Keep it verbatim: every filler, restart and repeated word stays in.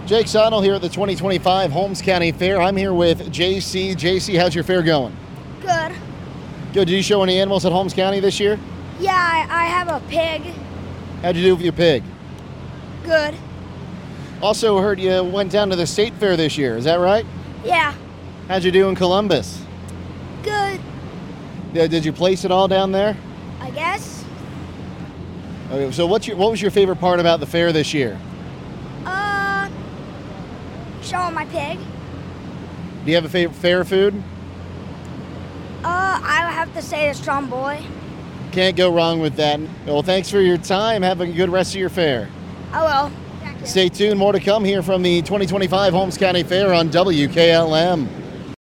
Jake Sonnell here at the twenty twenty-five Holmes County Fair. I'm here with J C. J C, how's your fair going? Good. Good. Did you show any animals at Holmes County this year? Yeah, I, I have a pig. How'd you do with your pig? Good. Also heard you went down to the state fair this year. Is that right? Yeah. How'd you do in Columbus? Good, Yeah, did you place it all down there? I guess. Okay, so what's your what was your favorite part about the fair this year? Uh, showing my pig. Do you have a favorite fair food? Uh, I would have to say the Strong Boy. Can't go wrong with that. Well, thanks for your time. Have a good rest of your fair. I will. Stay tuned. More to come here from the twenty twenty-five Holmes County Fair on W K L M.